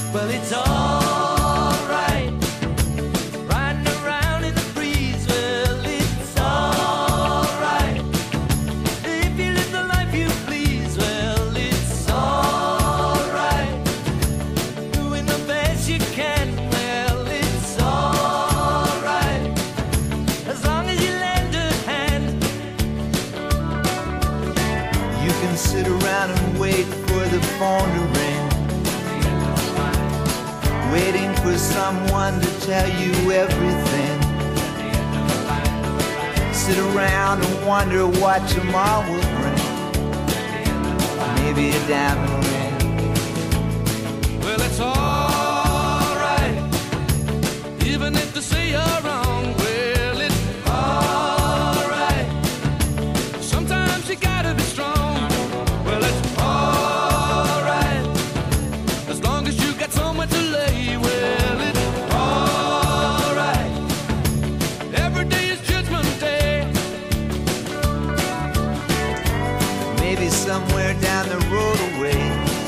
Well, it's alright, riding around in the breeze. Well, it's alright, if you live the life you please. Well, it's alright, doing the best you can. Well, it's alright, as long as you lend a hand. You can sit around and wait for the phone to ring, waiting for someone to tell you everything. Sit around and wonder what tomorrow will bring. Maybe a diamond ring. Well, it's alright, even if they say you're wrong. Well, it's alright, sometimes you gotta be strong. Well, it's alright, as long as you got somewhere to lay. Well, it's alright, every day is Judgment Day. Maybe somewhere down the road away,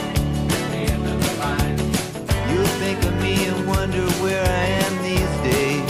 you'll think of me and wonder where I am these days.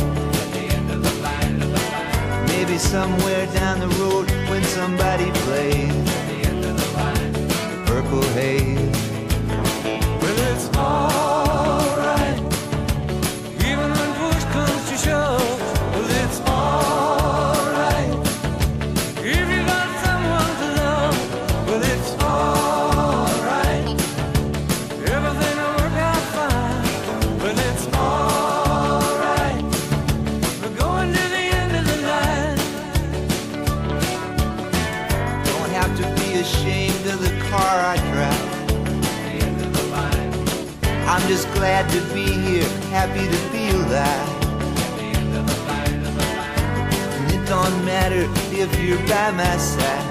Maybe somewhere down the road when somebody plays Purple Haze. Well, it's alright, even when push comes to shove. Well, it's alright, if you got someone to love. Well, it's alright, everything will work out fine. Well, it's alright, we're going to the end of the line. Don't have to be ashamed of the car I drive. I'm just glad to be here, happy to be alive. And it don't matter if you're by my side.